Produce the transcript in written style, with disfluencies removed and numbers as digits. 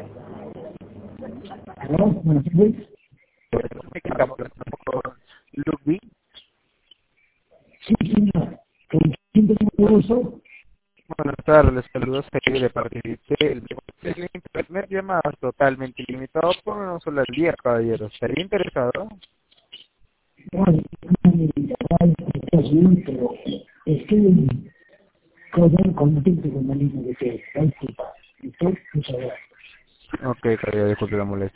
Hola, buenas tardes. Ludwig. Sí, señor. ¿Con quién tengo el gusto? Buenas tardes, les saludo Sergio de Participé. El internet llamadas totalmente ilimitado por una sola al día, caballero. ¿Estaría interesado? Vale, estás bien, pero estoy con gente con la línea de que hay culpa. Entonces, pues ahora. Ok, caballero, disculpe la molestia.